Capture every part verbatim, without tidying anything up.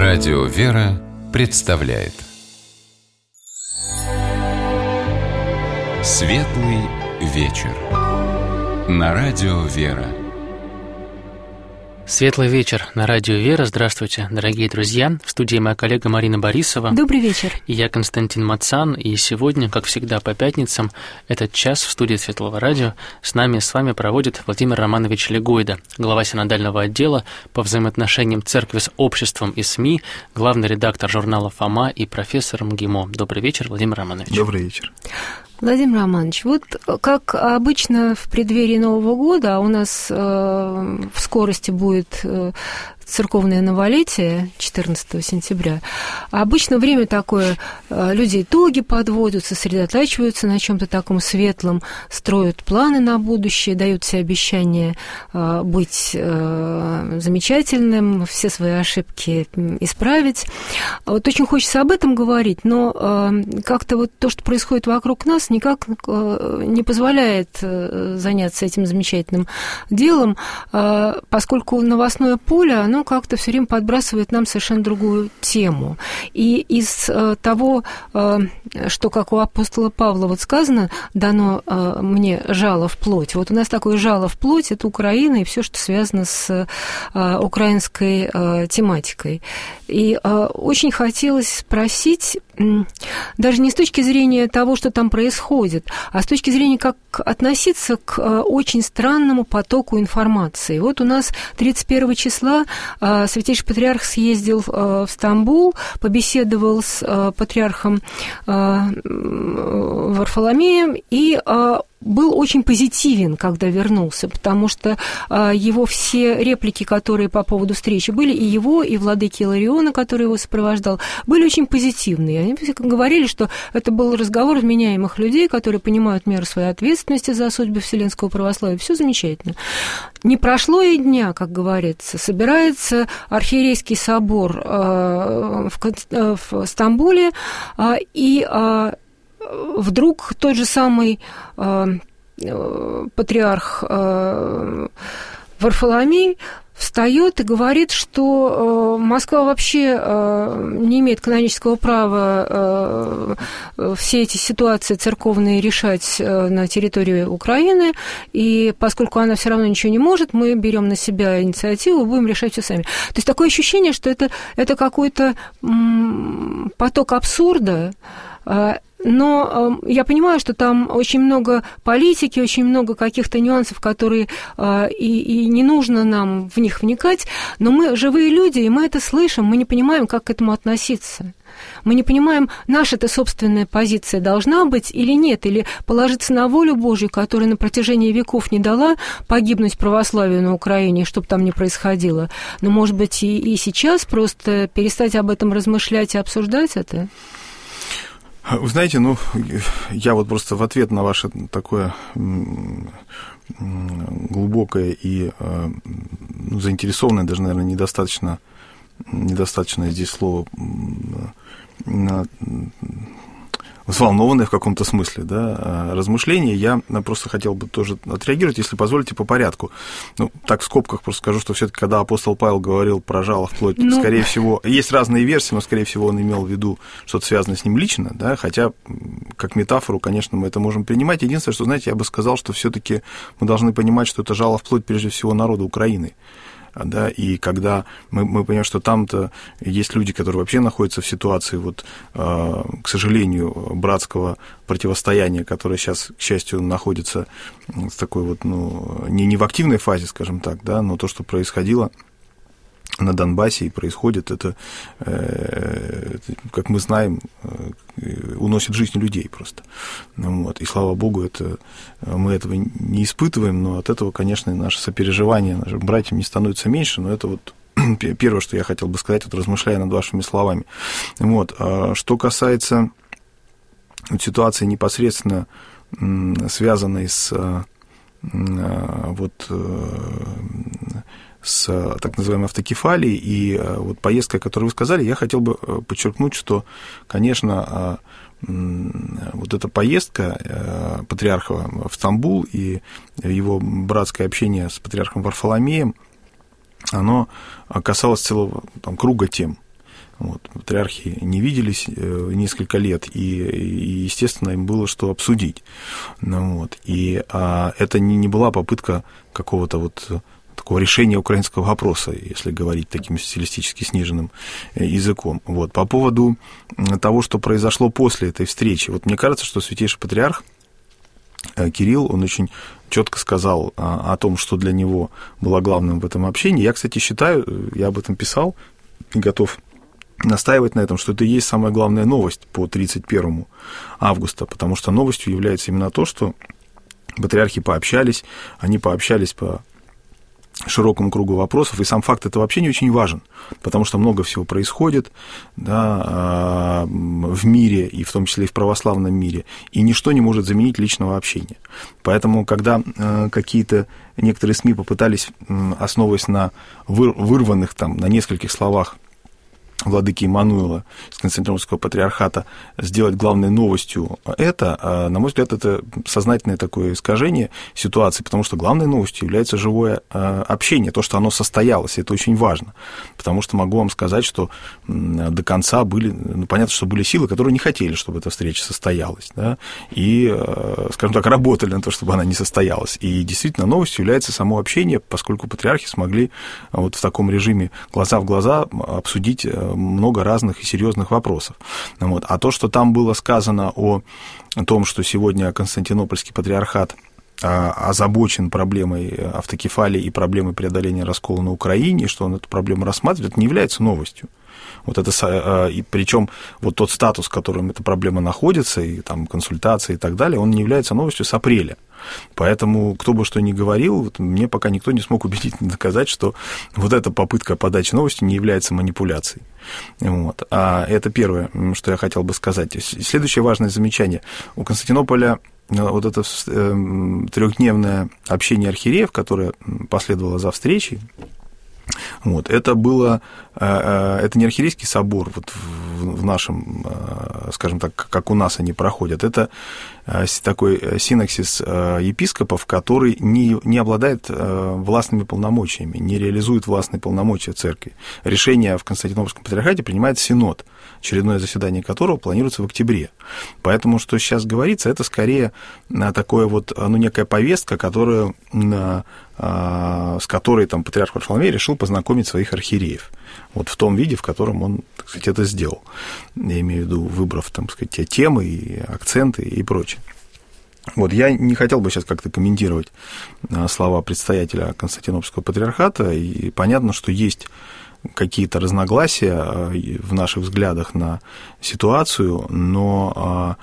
Радио «Вера» представляет Светлый вечер на Радио «Вера». Светлый вечер на Радио «Вера». Здравствуйте, дорогие друзья. В студии моя коллега Марина Борисова. Добрый вечер. И я Константин Мацан. И сегодня, как всегда, по пятницам, этот час в студии Светлого радио с нами с вами проводит Владимир Романович Легойда, глава синодального отдела по взаимоотношениям церкви с обществом и СМИ, главный редактор журнала «Фома» и профессор МГИМО. Добрый вечер, Владимир Романович. Добрый вечер. Владимир Романович, вот как обычно в преддверии Нового года, а у нас э, в скорости будет э, церковное новолетие четырнадцатого сентября, обычно время такое, э, люди итоги подводят, сосредотачиваются на чем-то таком светлом, строят планы на будущее, дают себе обещание э, быть э, замечательным, все свои ошибки исправить. Вот очень хочется об этом говорить, но э, как-то вот то, что происходит вокруг нас, никак не позволяет заняться этим замечательным делом, поскольку новостное поле, оно как-то все время подбрасывает нам совершенно другую тему. И из того, что, как у апостола Павла вот сказано, дано мне жало в плоть. Вот у нас такое жало в плоть – это Украина и все, что связано с украинской тематикой. И очень хотелось спросить, даже не с точки зрения того, что там происходит, а с точки зрения, как относиться к очень странному потоку информации. Вот у нас тридцать первого числа Святейший Патриарх съездил в Стамбул, побеседовал с патриархом Варфоломеем и был очень позитивен, когда вернулся, потому что его все реплики, которые по поводу встречи были, и его, и владыки Илариона, который его сопровождал, были очень позитивные. Они говорили, что это был разговор вменяемых людей, которые понимают меру своей ответственности за судьбы Вселенского православия. Все замечательно. Не прошло и дня, как говорится. Собирается архиерейский собор в Стамбуле, и вдруг тот же самый э, патриарх э, Варфоломей встает и говорит, что э, Москва вообще э, не имеет канонического права э, все эти ситуации церковные решать э, на территории Украины, и поскольку она все равно ничего не может, мы берем на себя инициативу и будем решать все сами. То есть такое ощущение, что это, это какой-то м- поток абсурда. Но э, я понимаю, что там очень много политики, очень много каких-то нюансов, которые э, и, и не нужно нам в них вникать, но мы живые люди, и мы это слышим, мы не понимаем, как к этому относиться. Мы не понимаем, наша-то собственная позиция должна быть или нет, или положиться на волю Божью, которая на протяжении веков не дала погибнуть православию на Украине, что бы там ни происходило. Но, может быть, и, и сейчас просто перестать об этом размышлять и обсуждать это? Вы знаете, ну, я вот просто в ответ на ваше такое глубокое и ну, заинтересованное, даже, наверное, недостаточно, недостаточное здесь слово, взволнованное в каком-то смысле, да, размышления, я просто хотел бы тоже отреагировать, если позволите, по порядку. Ну, так в скобках просто скажу, что все-таки, когда апостол Павел говорил про жало в плоть, ну... скорее всего, есть разные версии, но, скорее всего, он имел в виду что-то связанное с ним лично, да, хотя, как метафору, конечно, мы это можем принимать. Единственное, что, знаете, я бы сказал, что все-таки мы должны понимать, что это жало в плоть, прежде всего, народа Украины. Да, и когда мы, мы понимаем, что там-то есть люди, которые вообще находятся в ситуации, вот, э, к сожалению, братского противостояния, которое сейчас, к счастью, находится в такой вот, ну, не, не в активной фазе, скажем так, да, но то, что происходило на Донбассе и происходит, это, э, как мы знаем, э, уносит жизнь людей просто. Вот. И слава богу, это, мы этого не испытываем, но от этого, конечно, наше сопереживание нашим братьям не становится меньше, но это вот первое, что я хотел бы сказать, вот, размышляя над вашими словами. Вот. А что касается вот, ситуации непосредственно связанной с вот, с так называемой автокефалией и вот поездкой, которую вы сказали, я хотел бы подчеркнуть, что, конечно, вот эта поездка патриарха в Стамбул и его братское общение с патриархом Варфоломеем, оно касалось целого там, круга тем. Вот. Патриархи не виделись несколько лет, и, и естественно, им было что обсудить. Ну, вот. И а, это не, не была попытка какого-то вот такого решения украинского вопроса, если говорить таким стилистически сниженным языком. Вот. По поводу того, что произошло после этой встречи, вот мне кажется, что Святейший Патриарх Кирилл, он очень четко сказал о том, что для него было главным в этом общении. Я, кстати, считаю, я об этом писал и готов настаивать на этом, что это и есть самая главная новость по тридцать первому августа, потому что новостью является именно то, что патриархи пообщались, они пообщались по широкому кругу вопросов, и сам факт это вообще не очень важен, потому что много всего происходит, да, в мире, и в том числе и в православном мире, и ничто не может заменить личного общения. Поэтому, когда какие-то некоторые СМИ попытались, основываясь на вырванных там, на нескольких словах владыки Иммануила из Константинопольского патриархата, сделать главной новостью это, на мой взгляд, это сознательное такое искажение ситуации, потому что главной новостью является живое общение, то, что оно состоялось, и это очень важно, потому что могу вам сказать, что до конца были, ну, понятно, что были силы, которые не хотели, чтобы эта встреча состоялась, да, и, скажем так, работали на то, чтобы она не состоялась, и действительно новостью является само общение, поскольку патриархи смогли вот в таком режиме глаза в глаза обсудить много разных и серьезных вопросов. Вот. А то, что там было сказано о том, что сегодня Константинопольский патриархат озабочен проблемой автокефалии и проблемой преодоления раскола на Украине, что он эту проблему рассматривает, это не является новостью. Вот это, и причем вот тот статус, в котором эта проблема находится, и там консультации и так далее, он не является новостью с апреля. Поэтому, кто бы что ни говорил, вот, мне пока никто не смог убедительно доказать, что вот эта попытка подачи новости не является манипуляцией. Вот. А это первое, что я хотел бы сказать. Следующее важное замечание. У Константинополя вот это трехдневное общение архиереев, которое последовало за встречей, вот, это было, это не архиерейский собор вот в нашем, скажем так, как у нас они проходят, это такой синоксис епископов, который не, не обладает властными полномочиями, не реализует властные полномочия церкви. Решение в Константинопольском патриархате принимает синод, очередное заседание которого планируется в октябре. Поэтому, что сейчас говорится, это скорее такое вот, ну, некая повестка, которую, с которой там патриарх Варфоломей решил познакомить своих архиереев. Вот в том виде, в котором он, так сказать, это сделал. Я имею в виду, выбрав, там, так сказать, те темы и акценты и прочее. Вот, я не хотел бы сейчас как-то комментировать слова предстоятеля Константинопольского патриархата, и понятно, что есть какие-то разногласия в наших взглядах на ситуацию, но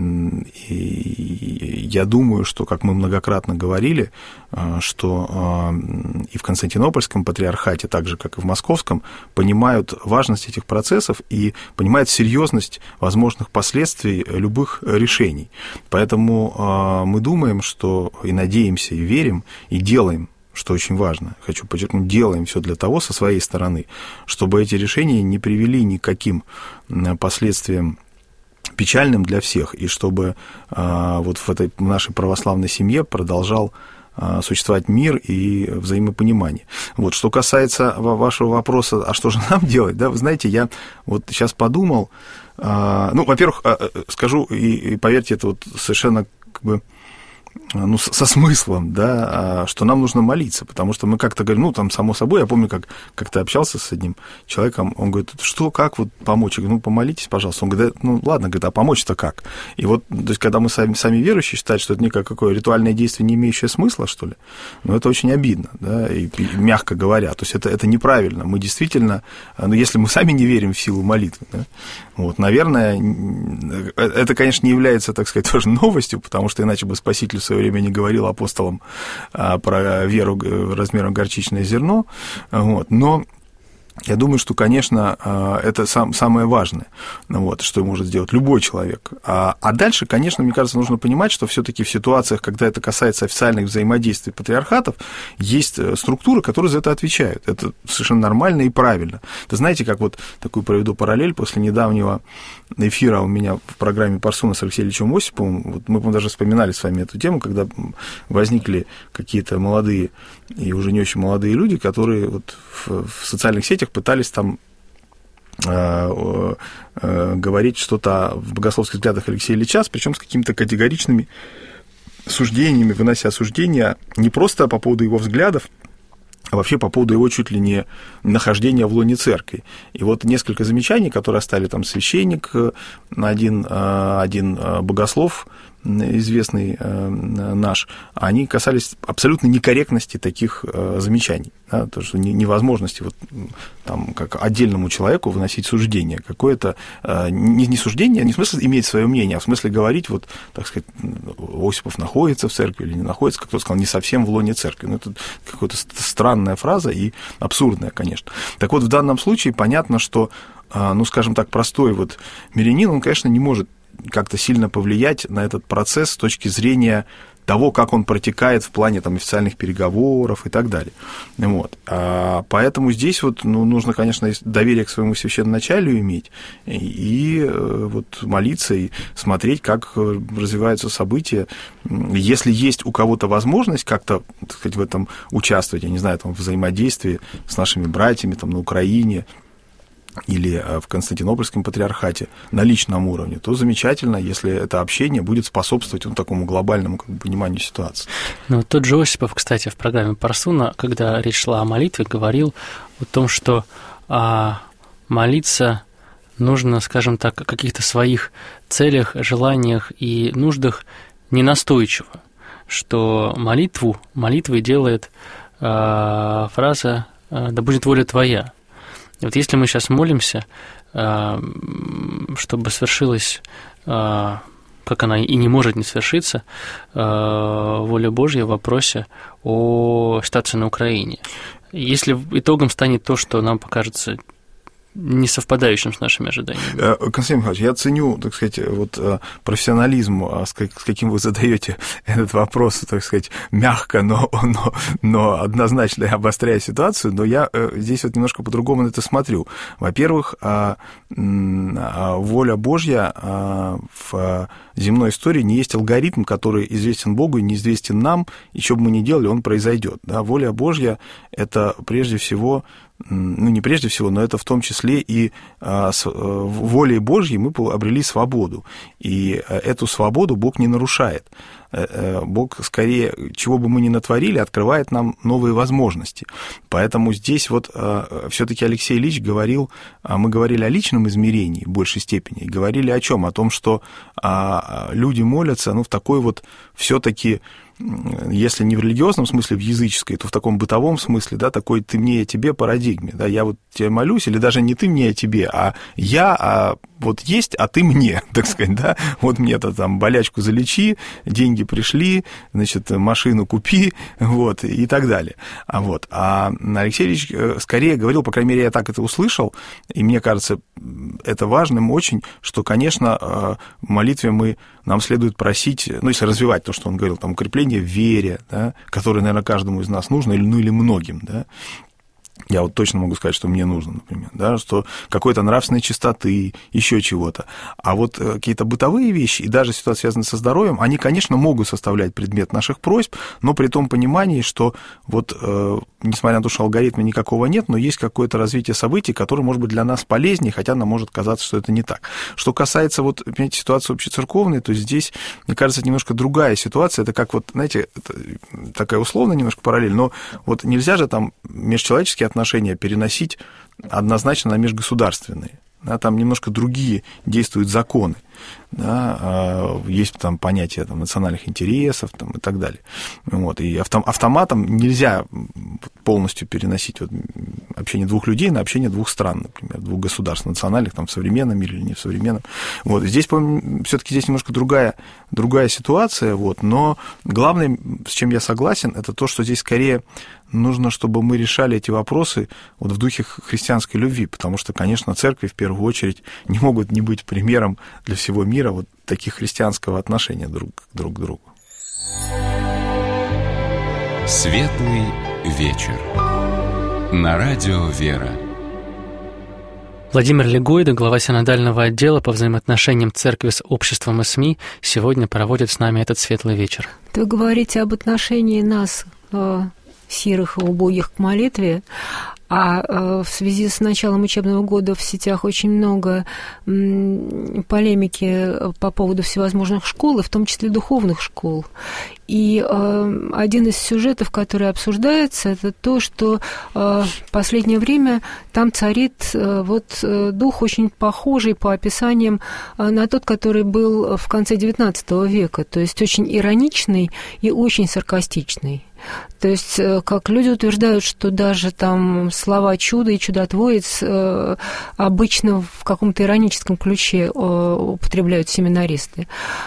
я думаю, что, как мы многократно говорили, что и в Константинопольском патриархате, так же, как и в Московском, понимают важность этих процессов и понимают серьезность возможных последствий любых решений. Поэтому мы думаем, что и надеемся, и верим, и делаем, что очень важно, хочу подчеркнуть, делаем все для того, со своей стороны, чтобы эти решения не привели ни к каким последствиям печальным для всех, и чтобы вот в этой нашей православной семье продолжал существовать мир и взаимопонимание. Вот, что касается вашего вопроса, а что же нам делать, да, вы знаете, я вот сейчас подумал, ну, во-первых, скажу, и, и поверьте, это вот совершенно как бы, ну, со смыслом, да, что нам нужно молиться, потому что мы как-то говорим, ну, там, само собой, я помню, как, как ты общался с одним человеком, он говорит, что, как вот помочь? Я говорю, ну, помолитесь, пожалуйста. Он говорит, ну, ладно, говорит, а помочь-то как? И вот, то есть, когда мы сами, сами верующие считают, что это никакое ритуальное действие, не имеющее смысла, что ли, ну, это очень обидно, да, и, и мягко говоря, то есть, это, это неправильно. Мы действительно, ну, если мы сами не верим в силу молитвы, да, вот, наверное, это, конечно, не является, так сказать, тоже новостью, потому что иначе бы Спаситель в свое время не говорил апостолам а, про веру размером горчичное зерно, вот, но я думаю, что, конечно, это сам, самое важное, вот, что может сделать любой человек. А, а дальше, конечно, мне кажется, нужно понимать, что все-таки в ситуациях, когда это касается официальных взаимодействий патриархатов, есть структуры, которые за это отвечают. Это совершенно нормально и правильно. Вы знаете, как вот такую проведу параллель после недавнего эфира у меня в программе Парсуна с Алексеем Ильичем Осиповым, вот мы даже вспоминали с вами эту тему, когда возникли какие-то молодые и уже не очень молодые люди, которые вот в, в социальных сетях пытались там говорить что-то в богословских взглядах Алексея Ильича, причем с какими-то категоричными суждениями, вынося суждения не просто по поводу его взглядов, а вообще по поводу его чуть ли не нахождения в лоне церкви. И вот несколько замечаний, которые оставили там священник, один, один богослов, известный наш, они касались абсолютно некорректности таких замечаний, да, то, что невозможности вот, там, как отдельному человеку выносить суждение, какое-то, не, не суждение, не в смысле иметь свое мнение, а в смысле говорить, вот, так сказать, Осипов находится в церкви или не находится, как кто-то сказал, не совсем в лоне церкви. Ну, это какая-то странная фраза и абсурдная, конечно. Так вот, в данном случае понятно, что, ну, скажем так, простой вот мирянин, он, конечно, не может как-то сильно повлиять на этот процесс с точки зрения того, как он протекает в плане там, официальных переговоров и так далее. Вот. А поэтому здесь вот, ну, нужно, конечно, доверие к своему священноначалию иметь и, и вот, молиться и смотреть, как развиваются события. Если есть у кого-то возможность как-то, так сказать, в этом участвовать, я не знаю, там, в взаимодействии с нашими братьями там, на Украине, или в Константинопольском патриархате на личном уровне, то замечательно, если это общение будет способствовать вот такому глобальному как бы, пониманию ситуации. Ну, тот же Осипов, кстати, в программе Парсуна, когда речь шла о молитве, говорил о том, что а, молиться нужно, скажем так, о каких-то своих целях, желаниях и нуждах ненастойчиво, что молитву, молитвой делает а, фраза «да будет воля твоя». И вот если мы сейчас молимся, чтобы свершилась, как она и не может не свершиться, воля Божья в вопросе о ситуации на Украине. Если итогом станет то, что нам покажется не совпадающим с нашими ожиданиями. Константин Михайлович, я ценю, так сказать, вот профессионализм, с каким вы задаете этот вопрос, так сказать, мягко, но, но, но однозначно обостряя ситуацию, но я здесь вот немножко по-другому на это смотрю. Во-первых, воля Божья в земной истории не есть алгоритм, который известен Богу и неизвестен нам, и что бы мы ни делали, он произойдет. Да? Воля Божья – это прежде всего, ну не прежде всего, но это в том числе и с волей Божьей мы обрели свободу, и эту свободу Бог не нарушает. Бог, скорее, чего бы мы ни натворили, открывает нам новые возможности. Поэтому здесь вот все-таки Алексей Ильич говорил, мы говорили о личном измерении в большей степени, и говорили о чем? О том, что люди молятся, ну, в такой вот все-таки, если не в религиозном смысле, в языческой, то в таком бытовом смысле, да, такой ты мне, я тебе парадигме, да, я вот тебе молюсь, или даже не ты мне, я тебе, а я, а вот есть, а ты мне, так сказать, да, вот мне-то там болячку залечи, деньги пришли, значит, машину купи, вот, и так далее. А вот, а Алексей Ильич скорее говорил, по крайней мере, я так это услышал, и мне кажется, это важным очень, что, конечно, в молитве мы, нам следует просить, ну, если развивать то, что он говорил, там, укрепление в вере, да, которое, наверное, каждому из нас нужно, или, ну, или многим, да. Я вот точно могу сказать, что мне нужно, например, да, что какой-то нравственной чистоты, еще чего-то. А вот какие-то бытовые вещи, и даже ситуации, связанные со здоровьем, они, конечно, могут составлять предмет наших просьб, но при том понимании, что вот, э, несмотря на то, что алгоритма никакого нет, но есть какое-то развитие событий, которое может быть для нас полезнее, хотя нам может казаться, что это не так. Что касается, вот, понимаете, ситуации общецерковной, то здесь, мне кажется, это немножко другая ситуация. Это как вот, знаете, такая условная немножко параллель, но вот нельзя же там межчеловеческие отношения переносить однозначно на межгосударственные. Да, там немножко другие действуют законы. Да, есть там понятие там, национальных интересов там, и так далее. Вот, и автоматом нельзя полностью переносить вот, общение двух людей на общение двух стран, например, двух государств национальных, там, в современном мире или не в современном. Вот, здесь, все-таки здесь немножко другая, другая ситуация, вот, но главное, с чем я согласен, это то, что здесь скорее нужно, чтобы мы решали эти вопросы вот, в духе христианской любви, потому что, конечно, церкви в первую очередь не могут не быть примером для всего мира вот таких христианского отношения друг, друг к другу. Светлый вечер. На радио «Вера». Владимир Легойда, глава синодального отдела по взаимоотношениям церкви с обществом и СМИ, сегодня проводит с нами этот светлый вечер. Вы говорите об отношении нас, серых и убогих, к молитве, А в связи с началом учебного года в сетях очень много полемики по поводу всевозможных школ, и в том числе духовных школ. И э, один из сюжетов, который обсуждается, это то, что э, в последнее время там царит э, вот, э, дух очень похожий по описаниям э, на тот, который был в конце девятнадцатого века, то есть очень ироничный и очень саркастичный. То есть, как люди утверждают, что даже там слова «чудо» и «чудотворец» обычно в каком-то ироническом ключе употребляют семинаристы.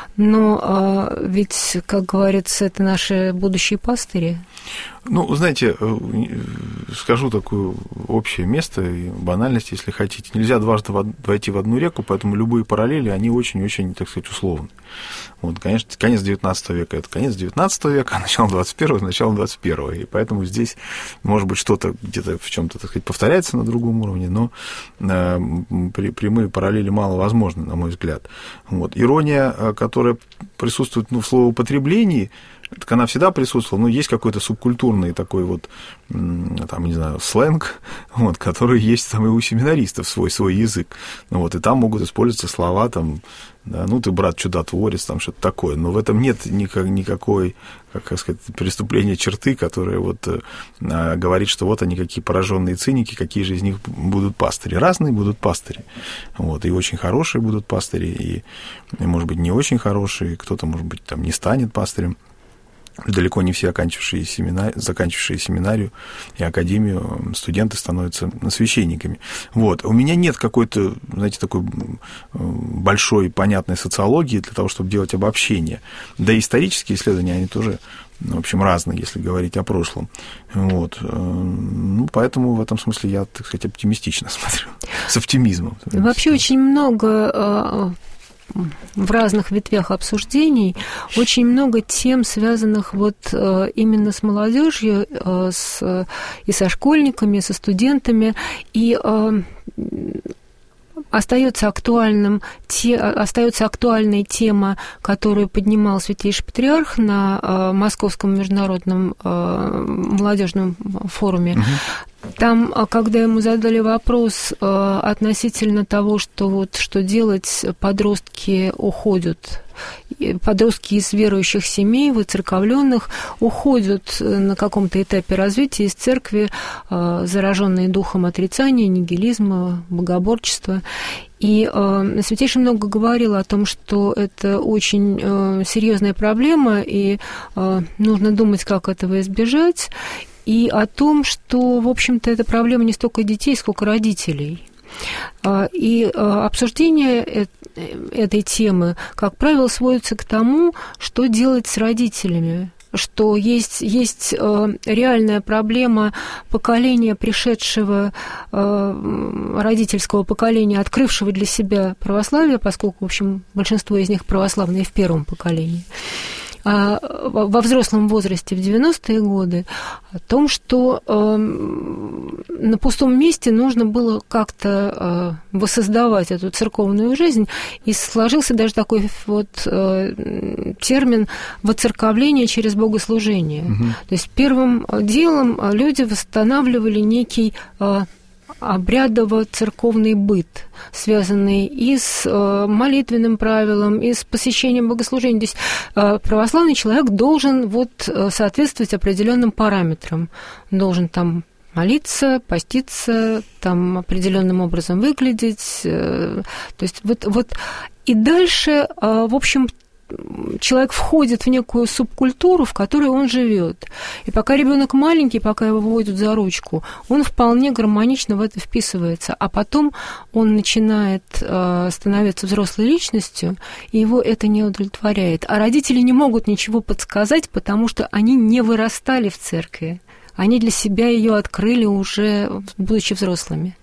Но ведь, как говорится, это наши будущие пастыри. Ну, знаете, скажу такое общее место, и банальность, если хотите. Нельзя дважды войти в одну реку, поэтому любые параллели, они очень-очень, так сказать, условны. Вот, конечно, конец девятнадцатого века – это конец девятнадцатого века, а начало двадцать первого – начало двадцать первого. И поэтому здесь, может быть, что-то где-то в чем-то, так сказать, повторяется на другом уровне, но э, прямые параллели мало возможны, на мой взгляд. Вот. Ирония, которая присутствует, ну, в словоупотреблении, так она всегда присутствовала, но есть какой-то субкультурный такой вот, там, не знаю, сленг, вот, который есть там и у семинаристов, свой, свой язык. Ну, вот, и там могут использоваться слова, там, да, ну, ты, брат, чудотворец, там, что-то такое. Но в этом нет никак, никакой, как сказать, преступления черты, которая вот а, говорит, что вот они какие пораженные циники, какие же из них будут пастыри. Разные будут пастыри. Вот, и очень хорошие будут пастыри, и, и, может быть, не очень хорошие, кто-то, может быть, там, не станет пастырем. Далеко не все оканчивавшие семинар... заканчивавшие семинарию и академию студенты становятся священниками. Вот. У меня нет какой-то, знаете, такой большой понятной социологии для того, чтобы делать обобщение. Да и исторические исследования, они тоже, в общем, разные, если говорить о прошлом. Вот. Ну, поэтому в этом смысле я, так сказать, оптимистично смотрю, с оптимизмом. Вообще очень много в разных ветвях обсуждений очень много тем, связанных вот именно с молодежью, с, и со школьниками, со студентами, и остается актуальным, те, остается актуальной тема, которую поднимал Святейший Патриарх на Московском международном молодежном форуме. Угу. Там, когда ему задали вопрос э, относительно того, что, вот, что делать, подростки уходят, подростки из верующих семей, выцерковленных, уходят на каком-то этапе развития из церкви, э, зараженные духом отрицания, нигилизма, богоборчества. И э, Святейший много говорил о том, что это очень э, серьезная проблема, и э, нужно думать, как этого избежать. И о том, что, в общем-то, это проблема не столько детей, сколько родителей. И обсуждение этой темы, как правило, сводится к тому, что делать с родителями, что есть, есть реальная проблема поколения, пришедшего, родительского поколения, открывшего для себя православие, поскольку, в общем, большинство из них православные в первом поколении, во взрослом возрасте в девяностые годы, о том, что э, на пустом месте нужно было как-то э, воссоздавать эту церковную жизнь, и сложился даже такой вот э, термин «воцерковление через богослужение». Угу. То есть первым делом люди восстанавливали некий э, обрядово-церковный быт, связанный и с молитвенным правилом, и с посещением богослужений. То есть православный человек должен вот соответствовать определенным параметрам. Он должен там молиться, поститься, там определенным образом выглядеть. То есть вот, вот. И дальше, в общем, человек входит в некую субкультуру, в которой он живет. И пока ребенок маленький, пока его вводят за ручку, он вполне гармонично в это вписывается. А потом он начинает э, становиться взрослой личностью, и его это не удовлетворяет. А родители не могут ничего подсказать, потому что они не вырастали в церкви. Они для себя ее открыли уже, будучи взрослыми.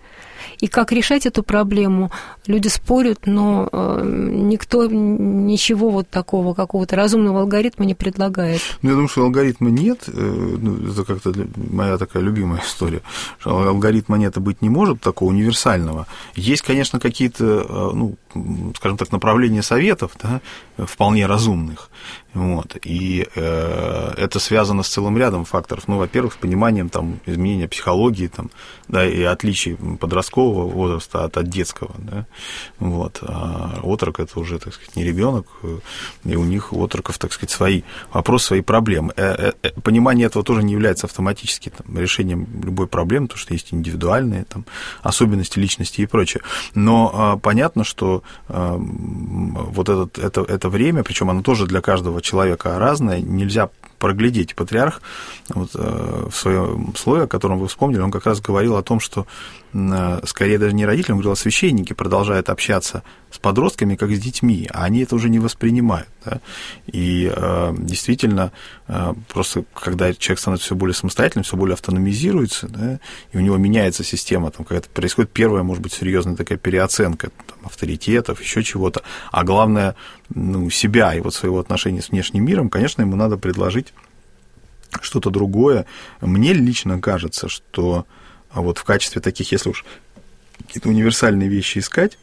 И как решать эту проблему, люди спорят, но никто ничего вот такого, какого-то разумного алгоритма не предлагает. Ну, я думаю, что алгоритма нет, ну, это как-то моя такая любимая история, что алгоритма нет и быть не может, такого универсального. Есть, конечно, какие-то, ну, скажем так, направления советов, да, вполне разумных. Вот. И э, это связано с целым рядом факторов. Ну, во-первых, с пониманием там, изменения психологии там, да, и отличий подросткового возраста от, от детского. Да. Вот. А отрок – это уже, так сказать, не ребенок, и у них, у отроков, так сказать, свои вопросы, свои проблемы. Э, э, понимание этого тоже не является автоматически там, решением любой проблемы, потому что есть индивидуальные там, особенности личности и прочее. Но э, понятно, что э, вот этот, это, это время, причем оно тоже для каждого человека разное, нельзя проглядеть. Патриарх вот, э, в своем слове, о котором вы вспомнили, он как раз говорил о том, что э, скорее даже не родители, он говорил, а священники продолжают общаться с подростками, как с детьми, а они это уже не воспринимают. Да? И э, действительно, э, просто когда человек становится все более самостоятельным, все более автономизируется, да, и у него меняется система, там, когда происходит первая, может быть, серьезная такая переоценка там, авторитетов, еще чего-то, а главное, ну, себя и вот своего отношения с внешним миром, конечно, ему надо предложить что-то другое. Мне лично кажется, что вот в качестве таких, если уж какие-то универсальные вещи искать,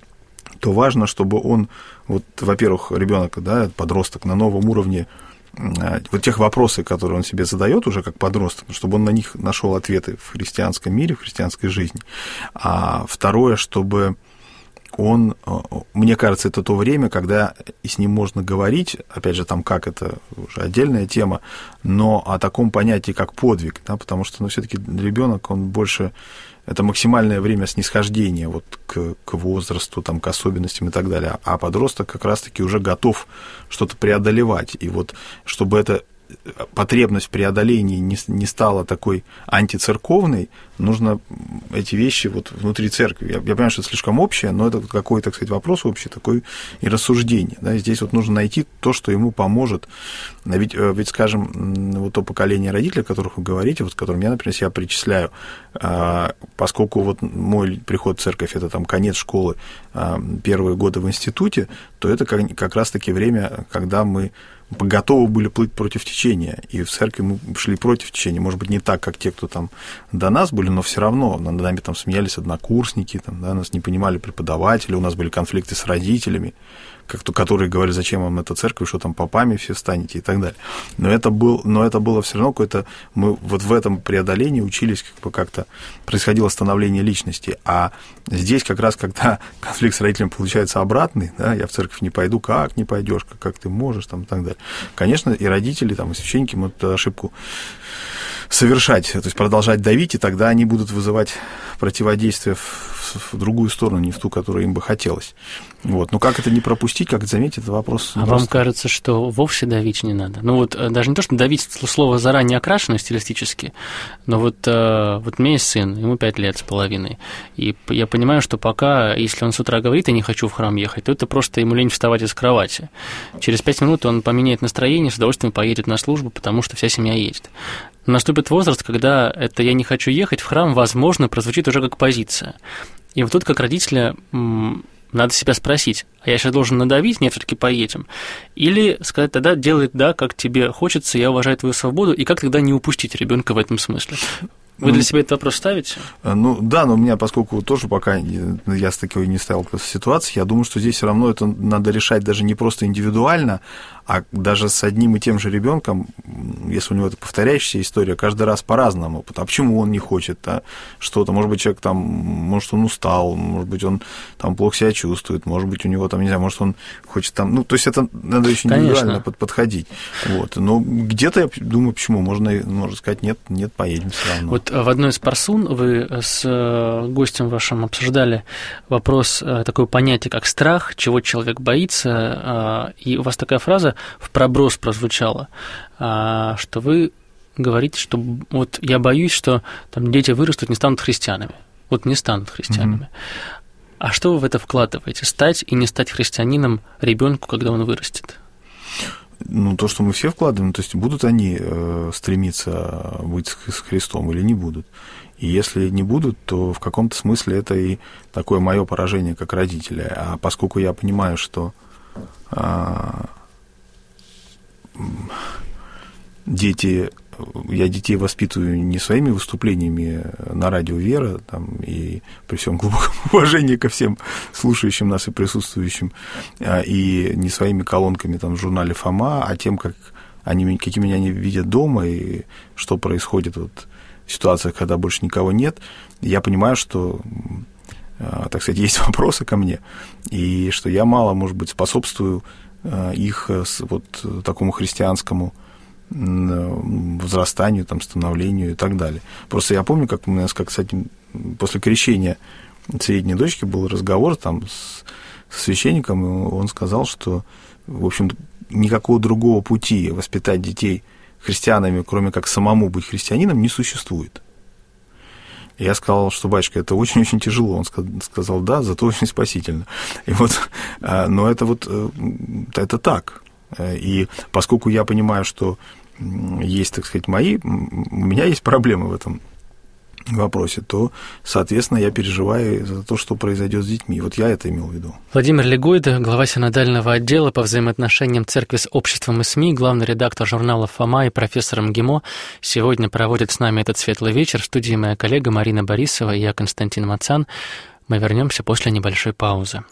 то важно, чтобы он, вот, во-первых, ребенок, да, подросток на новом уровне, вот тех вопросов, которые он себе задает уже как подросток, чтобы он на них нашел ответы в христианском мире, в христианской жизни. А второе, чтобы он, мне кажется, это то время, когда и с ним можно говорить, опять же, там как это уже отдельная тема, но о таком понятии, как подвиг, да, потому что, ну, все-таки ребенок, он больше, это максимальное время снисхождения вот к, к возрасту, там, к особенностям и так далее, а подросток как раз-таки уже готов что-то преодолевать, и вот чтобы это потребность в преодолении не, не стала такой антицерковной, нужно эти вещи вот внутри церкви. Я, я понимаю, что это слишком общее, но это какой-то, так сказать, вопрос общий, такой и рассуждение. Да? Здесь вот нужно найти то, что ему поможет. Ведь, ведь, скажем, вот то поколение родителей, о которых вы говорите, вот, к которым я, например, себя причисляю, поскольку вот мой приход в церковь – это там конец школы, первые годы в институте, то это как, как раз-таки время, когда мы готовы были плыть против течения, и в церкви мы шли против течения, может быть, не так, как те, кто там до нас были, но все равно над нами там смеялись однокурсники, там, да, нас не понимали преподаватели, у нас были конфликты с родителями, как-то, которые говорили, зачем вам эта церковь, что там попами все станете и так далее. Но это, был, но это было все равно какое-то... Мы вот в этом преодолении учились, как бы как-то происходило становление личности. А здесь как раз, когда конфликт с родителями получается обратный, да, я в церковь не пойду, как не пойдешь, как, как ты можешь, там, и так далее. Конечно, и родители, там, и священники могут эту ошибку совершать, то есть продолжать давить, и тогда они будут вызывать противодействие в, в другую сторону, не в ту, которую им бы хотелось. Вот. Но как это не пропустить, как это заметить, это вопрос. А вам кажется, что вовсе давить не надо? Ну вот даже не то, что давить слово заранее окрашено стилистически, но вот, вот у меня есть сын, ему пять лет с половиной, и я понимаю, что пока, если он с утра говорит, я не хочу в храм ехать, то это просто ему лень вставать из кровати. Через пять минут он поменяет настроение, с удовольствием поедет на службу, потому что вся семья едет. Наступит возраст, когда это «я не хочу ехать в храм», возможно, прозвучит уже как позиция. И вот тут, как родителя, надо себя спросить, а я сейчас должен надавить, нет, все-таки поедем? Или сказать тогда, делай да, как тебе хочется, я уважаю твою свободу, и как тогда не упустить ребенка в этом смысле? Вы для себя этот вопрос ставите? Ну да, но у меня, поскольку тоже пока я с такой не сталкивался в ситуации, я думаю, что здесь все равно это надо решать даже не просто индивидуально, а даже с одним и тем же ребенком, если у него это повторяющаяся история, каждый раз по-разному. А почему он не хочет а что-то? Может быть, человек там, может, он устал, может быть, он там плохо себя чувствует, может быть, у него там, не знаю, может, он хочет там... Ну, то есть это надо еще индивидуально под, подходить. Вот. Но где-то, я думаю, почему? Можно, можно сказать, нет, нет, поедем все равно. Вот в одной из парсун вы с гостем вашим обсуждали вопрос, такое понятие, как страх, чего человек боится, и у вас такая фраза в проброс прозвучала, что вы говорите, что вот я боюсь, что там дети вырастут, не станут христианами. Вот не станут христианами. Mm-hmm. А что вы в это вкладываете? Стать и не стать христианином ребенку, когда он вырастет? ну, то, что мы все вкладываем, то есть будут они э, стремиться быть с Христом или не будут. И если не будут, то в каком-то смысле это и такое мое поражение как родителя. А поскольку я понимаю, что э, дети, я детей воспитываю не своими выступлениями на радио «Вера», там, и при всем глубоком уважении ко всем слушающим нас и присутствующим, и не своими колонками там, в журнале «Фома», а тем, как они, какими меня они видят дома, и что происходит вот, в ситуациях, когда больше никого нет, я понимаю, что, так сказать, есть вопросы ко мне, и что я мало, может быть, способствую их вот такому христианскому возрастанию, там, становлению и так далее. Просто я помню, как у нас, как, кстати, после крещения средней дочки был разговор там с, с священником, и он сказал, что, в общем, никакого другого пути воспитать детей христианами, кроме как самому быть христианином, не существует. И я сказал, что, батюшка, это очень-очень тяжело. Он сказал, да, зато очень спасительно. И вот, но это вот, это так. И поскольку я понимаю, что есть, так сказать, мои, у меня есть проблемы в этом вопросе, то, соответственно, я переживаю за то, что произойдет с детьми. Вот я это имел в виду. Владимир Легойда, глава синодального отдела по взаимоотношениям церкви с обществом и СМИ, главный редактор журнала «Фома» и профессор МГИМО, сегодня проводит с нами этот светлый вечер. В студии моя коллега Марина Борисова и я, Константин Мацан. Мы вернемся после небольшой паузы.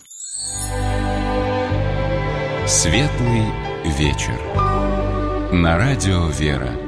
Светлый вечер. На радио «Вера».